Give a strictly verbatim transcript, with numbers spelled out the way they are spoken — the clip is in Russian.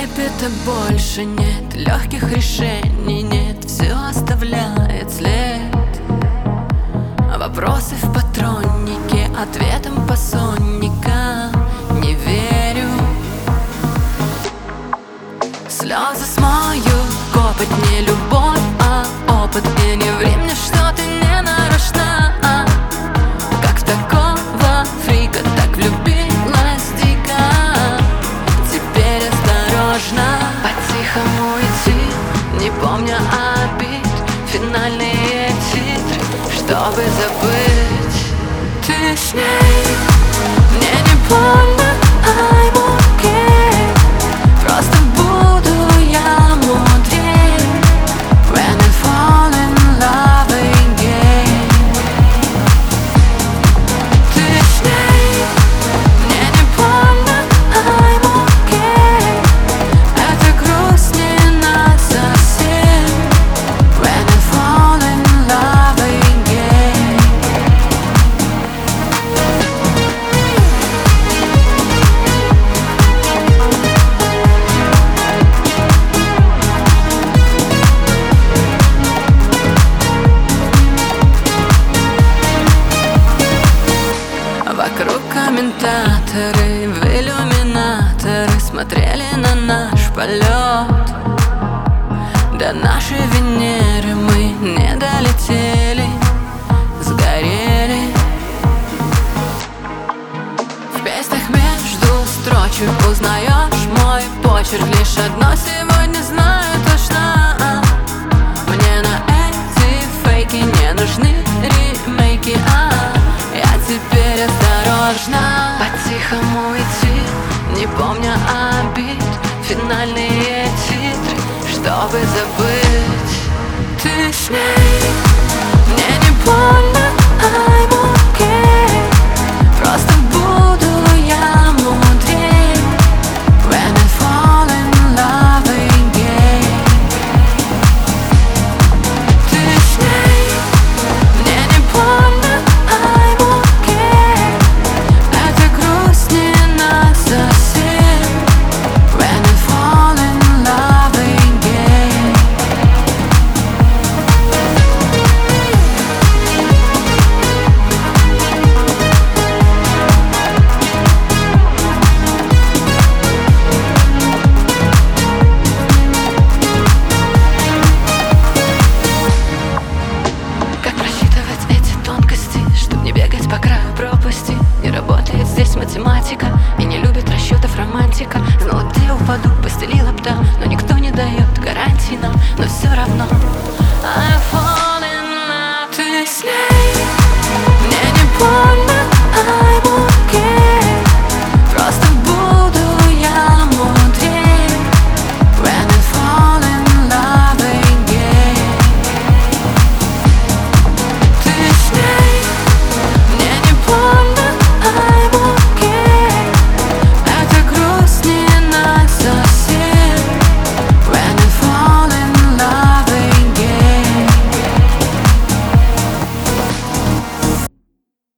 Трепета больше нет, легких решений нет, все оставляет след. Вопросы в патроннике, ответом по сонникам не верю. Слезы смою, копоть не любовь, а опыт. И не ври мне, что ты не нарочна, а как в такого фрика так влюбилась дико. Теперь осторожно, по-тихому идти, не помня обид, финальные титры, чтобы забыть. Ты с ней, мне не больно, I'm okay. Просто буду я мудрее when I fall in love again. Ты с ней, мне не больно, I'm okay. Это грусть не нас совсем when I fall in love again. Вокруг комментаторы в иллюминаторы смотрели на наш полет. До нашей Венеры мы не долетели, сгорели. В песнях между строчек узнаешь мой почерк. Лишь одно сегодня знаю точно: мне на эти фейки не нужны ремейки, а я теперь осторожно, по-тихому идти, не помня обид, финальные титры, чтобы забыть. Ты с ней, мне не больно, I'm okay. Просто буду я мудрее when I fall in love again. Ты с ней, мне не больно, I'm okay. Это грусть не нас совсем when I fall in love again. Как просчитывать эти тонкости, чтоб не бегать по краю пропасти? Не работает здесь математика и не любит расчетов романтика. Знала, где упаду, постелила б там, но никто не дает гарантий нам. Но все равно I fall